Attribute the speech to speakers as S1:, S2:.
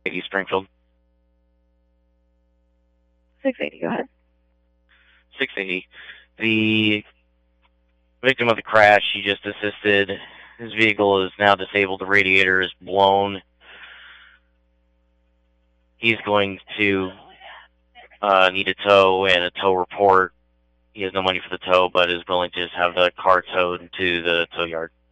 S1: East Springfield.
S2: 680, go ahead.
S1: 680. The victim of the crash, he just assisted. His vehicle is now disabled. The radiator is blown. He's going to need a tow and a tow report. He has no money for the tow, but is willing to just have the car towed to the tow yard.